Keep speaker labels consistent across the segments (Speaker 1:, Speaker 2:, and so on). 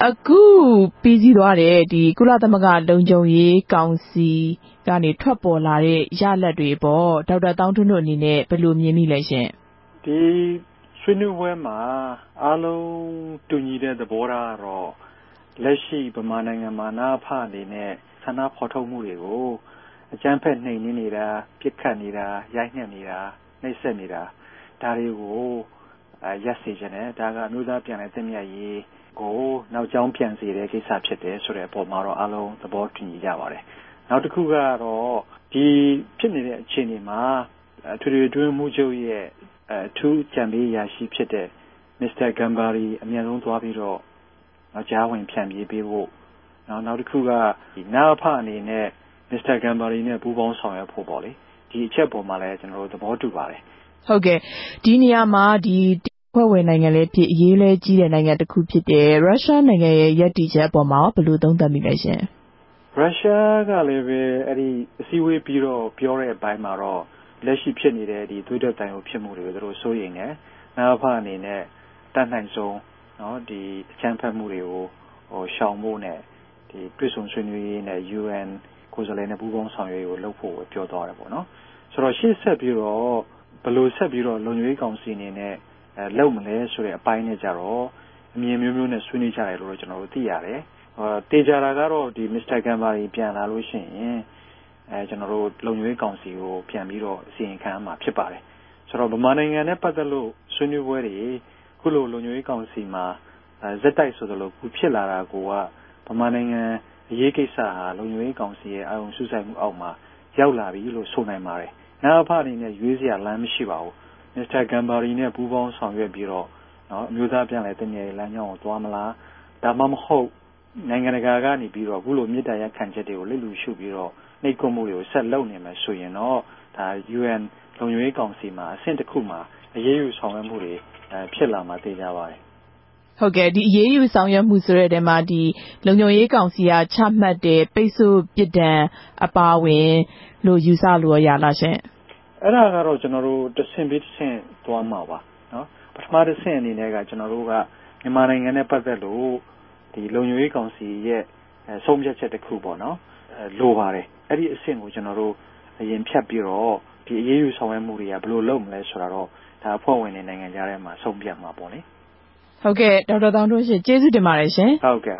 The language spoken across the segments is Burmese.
Speaker 1: အခုပြီးစီးသွားတဲ့ဒီကုလသမဂ္ဂလုံခြုံရေးကောင်စီကနေထွက်ပေါ်လာတဲ့ရလဒ်တွေပေါ့ဒေါက်တာတောင်းထွန်းတို့အနေနဲ့ဘယ်လိုမြင်မိလဲရှင်
Speaker 2: ဒီဆွေးနွေးပွဲမှာအားလုံးတူညီတဲ့သဘောထားတော့လက်ရှိဗမာနိုင်ငံမှာနာဖအနေနဲ့ဆန္ဒဖော်ထုတ်မှုတွေကိုအကြမ်းဖက်နှိမ်နင်းနေတာပြစ်ခတ်နေတာရိုက်နှက်နေတာနှိပ်စက်နေတာဒါတွေကိုရပ်စေခြင်းနဲ့ဒါကအမျိုးသားပြန်လည်သင့်မြတ်ရေးကိုနောက်ကျောင်းပြန်စေတဲ့ကိစ္စဖြစ်တယ်ဆိုတဲ့အပေါ်မှာတော့အားလုံးသဘောတူညီကြပါတယ်နောက်တစ်ခုကတော့ဒီဖြစ်နေတဲ့အခြေအနေမှာထွေထွေအတွင်းမှုချုပ်ရဲ့ထူးကြံပေးရာရှိဖြစ်တဲ့ Mr. Gambari အများဆုံးသွားပြီးတော့ကြားဝင်ဖြန့်ပြေးပေးဖို့နောက်တစ်ခုကဒီနာဖအနေနဲ့ Mr. Gambari နဲ့ပူးပေါင်းဆောင်ရွက်ဖို့ပေါ့လေဒီအချက်ပေါ်မှာလည်းကျွန်တော်တို့သဘောတူပါတယ်
Speaker 1: ဟုတ်ကဲ့ဒီနေရာမှာဒီဖွဲ့ဝင်နိုင်ငံလည်းဖြစ်အရေးလဲကြီးတဲ့နိုင်ငံတစ်ခုဖြစ်တဲ့ရုရှားနိုင်ငံရဲ့ရည်တည်ချက်အပေါ်မှာဘယ်လိုသုံးသပ်မိလဲရှင်
Speaker 2: ရုရှားကလည်းပဲအဲ့ဒီအစည်းအဝေးပြီးတော့ပြောတဲ့အပိုင်းမှာတော့လက်ရှိဖြစ်နေတဲ့ဒီသွေးထွက်တိုင်ကိုဖြစ်မှုတွေကိုသူတို့စိုးရိမ်နေနာဖအနေနဲ့တတ်နိုင်ဆုံးเนาะဒီအချမ်းဖတ်မှုတွေကိုရှောင်ဖို့နဲ့ဒီပြည်စုံဆွေးနွေးရေးနဲ့ UN ကိုယ်စားလှယ်နဲ့ပူးပေါင်းဆောင်ရွက်ရေးကိုလုပ်ဖို့ပြောသွားတယ်ပေါ့နော်ဆိုတော့ရှေ့ဆက်ပြီးတော့ဘယ်လိုဆက်ပြီးတော့လုံခြုံရေးကောင်စီအနေနဲ့လုပ်မလဲဆိုတဲ့အပိုင်းနဲ့ကြတော့အမြင်မျိုးမျိုးနဲ့ဆွေးနွေးကြတယ်လို့ကျွန်တော်တို့သိရတယ်တေချာတာကတော့ဒီ Mr. Gambari ပြန်လာလို့ရှိရင်ကျွန်တော်တို့လုံခြုံရေးကောင်စီကိုပြန်ပြီးတော့အစီရင်ခံမှာဖြစ်ပါတယ်ဆိုတော့ဗမာနိုင်ငံနဲ့ပတ်သက်လို့ဆွေးနွေးပွဲတွေခုလိုလုံခြုံရေးကောင်စီမှာဇက်တိုက်ဆိုသလိုခုဖြစ်လာတာကိုကဗမာနိုင်ငံအရေးကိစ္စဟာလုံခြုံရေးကောင်စီရဲ့အာရုံစူးစိုက်မှုအောက်မှာရောက်လာပြီလို့ဆိုနိုင်ပါတယ်နာဖအနေနဲ့ရွေးစရာလမ်းမရှိပါဘူး Mr. Gambari နဲ့ပူးပေါင်းဆောင်ရွက်ပြီးတော့နော်အမျိုးသားပြန်လည်တည်မြဲလမ်းကြောင်းကိုသွားမလားဒါမှမဟုတ်နိုင်ငံတကာကနေပြီးတော့အခုလိုမြစ်တာရက်ခံချက်တွေကိုလက်လူရှုပြီးတော့နှိပ်ကွပ်မှုတွေကိုဆက်လုပ်နေမှာဆိုရင်တော့ဒါ UN လုံခြုံရေးကောင်စီမှာအဆင့်တစ်ခုမှာအရေးယူဆောင်ရွက်မှုတွေဖြစ်လာမှာသိကြပါတယ်
Speaker 1: ဟုတ်ကဲ့ဒီအရေးယူဆောင်ရွက်မှုဆိုတဲ့တဲမှာဒီလုံခြုံရေးကောင်စီကချမှတ်တဲ့ပိတ်ဆို့ပြစ်ဒဏ်အပါဝင်လို့ယူဆလို့ရလားရှင်
Speaker 2: အဲ့ဒါကတော့ကျွန်တော်တို့တစ်ဆင့်ပြီးတစ်ဆင့်သွားမှာပါနော်ပထမတစ်ဆင့်အနေနဲ့ကကျွန်တော်တို့ကမြန်မာနိုင်ငံနဲ့ပတ်သက်လို့ဒီလုံခြုံရေးကောင်စီရဲ့ဆုံးဖြတ်ချက်တစ်ခုပေါ့နော်လိုပါတယ်အဲ့ဒီအဆင့်ကိုကျွန်တော်တို့အရင်ဖြတ်ပြီးတော့ဒီအရေးယူဆောင်ရွက်မှုတွေကဘယ်လိုလုပ်မလဲဆိုတာတော့ဒါအဖွဲ့ဝင်တွေနိုင်ငံကြားထဲမှာဆုံးဖြတ်မှာပေါ့လေ
Speaker 1: ဟုတ်ကဲ့ဒေါက်တာတောင်းထွန်းရှင်ကျေးဇူးတင်ပါတယ်ရှင်
Speaker 2: ဟုတ်ကဲ့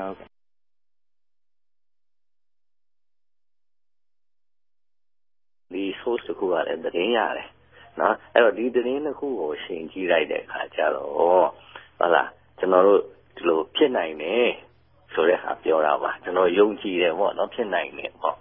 Speaker 3: ဒီ source တစ်ခုကလည်းသတင်းရတယ်နော်အဲ့တော့ဒီသတင်းတစ်ခုကိုရှင်းကြည့်လိုက်တဲ့အခါကျတော့ဟုတ်လားကျွန်တော်တို့ဒီလိုဖြစ်နိုင်တယ်ဆိုတဲ့ဟာပြောတာပါကျွန်တော်ယုံကြည်တယ်ပေါ့နော်ဖြစ်နိုင်တယ်ပေါ့